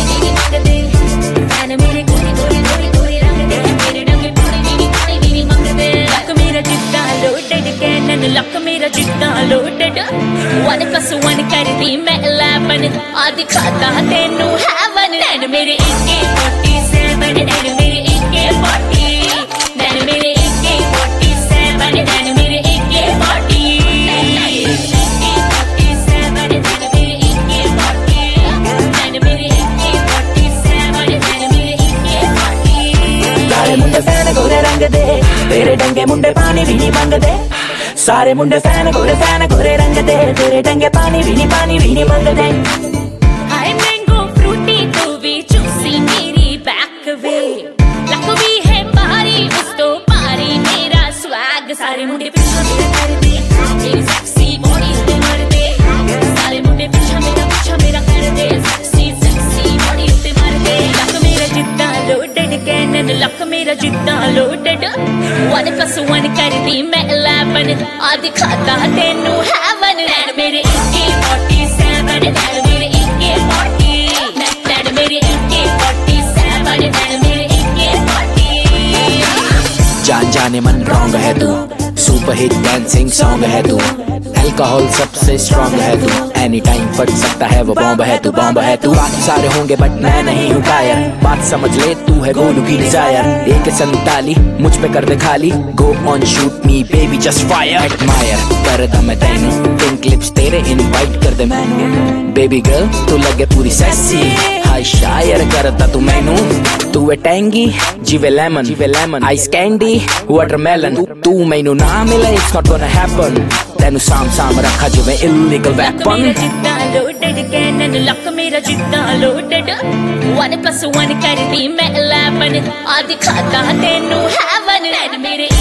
भी मंगदे फैन मेरे गोरी गोरी गोरी गोरी रंगदे मेरे डंगे पानी भी मंगदे लक मेरा जिद्दां लोडेड कैनन लक मेरा जिद्दां लोडेड 1+1 करदी मैं 11 आ दिखाता तेनू हेवन नैन मेरे AK-47 नैन मेरे AK-40 नैन मेरे AK-47 नैन मेरे AK-40 सारे मुंडे फैन गोरे रंग दे तेरे डंगे मुंडे पानी भी नहीं मंगदे सारे मुंडे फैन गोरे रंग दे तेरे डंगे पानी भी नहीं मंगदे हाय मैंगो फ्रूटी तू भी चूसी मेरी बैक वे लक भी है भारी उस तो पारी मेरा स्वैग सारे मुंडे पीछा मेरा कर दे मेरी सेक्सी बॉडी उते मार दे सारे मुंडे पीछा मेरा कर दे सेक्सी बॉडी उते मार दे लक मेरा जिद्दां लोडेड कैनन लक मेरा जिद्दां लोडेड 1+1 करदी मैं 11 आ दिखाता तेनू हेवन नैन मेरे AK-47 नैन मेरे AK-40 नैन मेरे AK-47 नैन मेरे AK-40 जान जाने मन रॉन्ग है तू सुपर हिट डांसिंग सॉन्ग है तू अल्कोहल सबसे स्ट्रॉन्ग है तू एनी टाइम फट सकता है वो बॉम्ब है तू बाकी सारे होंगे बट मैं नहीं हूँ कायर बात समझ ले तू है गोलू की डिजायर AK-47 मुझ पे कर दे खाली go on shoot me baby just fire admire कर दा मैं तेनू पिंक लिप्स तेरे इनवाइट कर दे मैनू बेबी गर्ल तू लगे पूरी सेक्सी हाय शायर करता तू मैनू तू है टैंगी जीवे लेमन आइस कैंडी वाटरमेलन तू मैनू ना मिले इट्स नॉट गोना हैपन तेनू साम रखा जिवे इलीगल वेपन मेरा जिद्दां लोडेड कैनन लक मेरा जिद्दां लोडेड 1+1 करदी मैं 11 आ दिखाता तेनू हेवन नैन मेरे